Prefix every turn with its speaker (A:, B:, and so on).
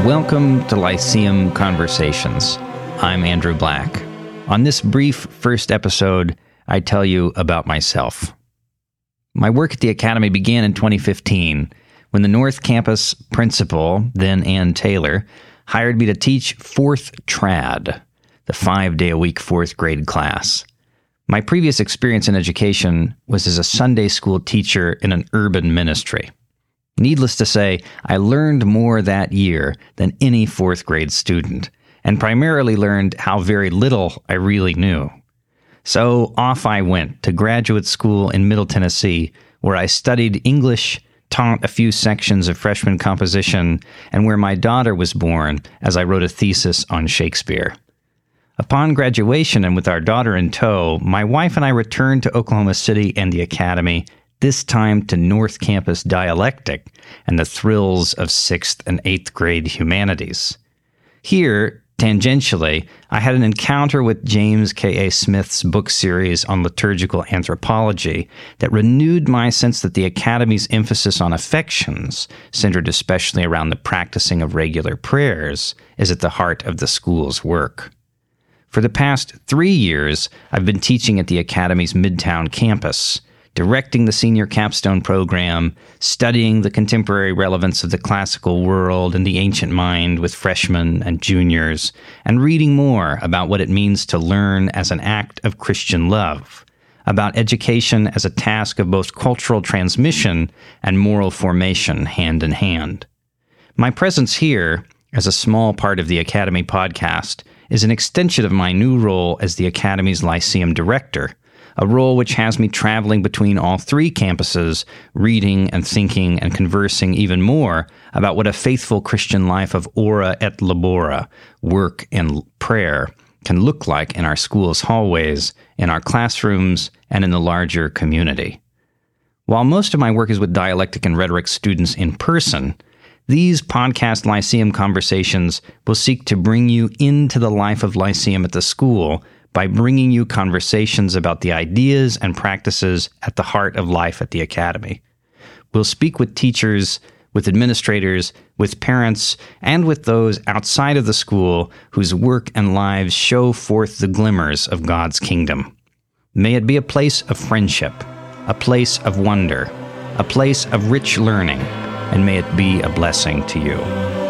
A: Welcome to Lyceum Conversations. I'm Andrew Black. On this brief first episode, I tell you about myself. My work at the Academy began in 2015 when the North Campus principal, then Ann Taylor, hired me to teach 4th Trad, the 5-day-a-week 4th grade class. My previous experience in education was as a Sunday school teacher in an urban ministry. Needless to say, I learned more that year than any 4th grade student, and primarily learned how very little I really knew. So off I went to graduate school in Middle Tennessee, where I studied English, taught a few sections of freshman composition, and where my daughter was born as I wrote a thesis on Shakespeare. Upon graduation and with our daughter in tow, my wife and I returned to Oklahoma City and the Academy, this time to North Campus dialectic and the thrills of 6th and 8th grade humanities. Here, tangentially, I had an encounter with James K.A. Smith's book series on liturgical anthropology that renewed my sense that the Academy's emphasis on affections, centered especially around the practicing of regular prayers, is at the heart of the school's work. For the past 3 years, I've been teaching at the Academy's Midtown campus, directing the senior capstone program, studying the contemporary relevance of the classical world and the ancient mind with freshmen and juniors, and reading more about what it means to learn as an act of Christian love, about education as a task of both cultural transmission and moral formation hand in hand. My presence here, as a small part of the Academy podcast, is an extension of my new role as the Academy's Lyceum Director, a role which has me traveling between all 3 campuses, reading and thinking and conversing even more about what a faithful Christian life of ora et labora, work and prayer, can look like in our school's hallways, in our classrooms, and in the larger community. While most of my work is with dialectic and rhetoric students in person, these podcast Lyceum Conversations will seek to bring you into the life of Lyceum at the school by bringing you conversations about the ideas and practices at the heart of life at the Academy. We'll speak with teachers, with administrators, with parents, and with those outside of the school whose work and lives show forth the glimmers of God's kingdom. May it be a place of friendship, a place of wonder, a place of rich learning, and may it be a blessing to you.